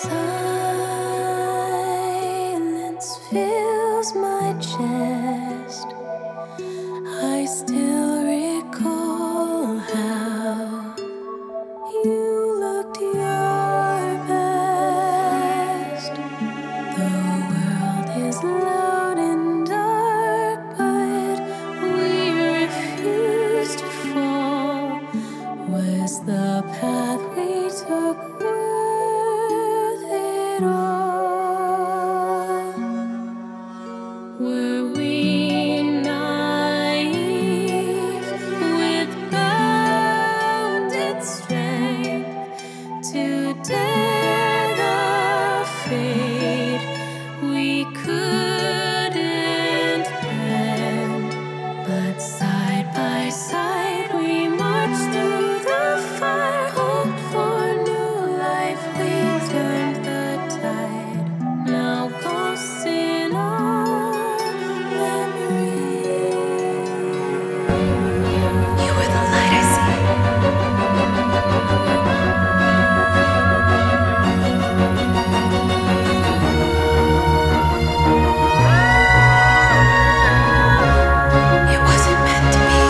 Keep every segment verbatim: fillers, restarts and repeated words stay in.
Silence fills my chest. I still recall how you looked your best. The world is loud and dark, but we refuse to fall. Was the path we took worth it all? Were we naive with bounded strength to dare the fate we couldn't bend? But side by side we marched through the fire, hoped for new life. We turned the tide. Now ghosts in our memories. You were the light I see. It wasn't meant to be.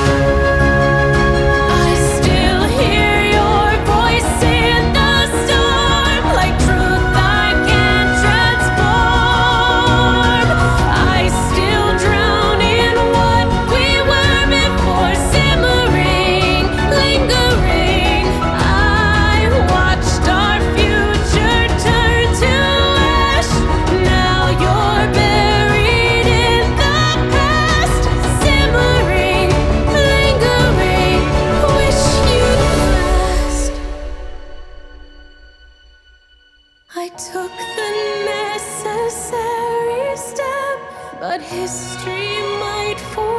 I still hear your voice in the storm, like truth I can't transform. I still drown in what we were before, simmering, lingering. I watched our future turn to ash. Now you're buried in the past, simmering, lingering. Wish you'd last. I took the necessary step, but history might forget.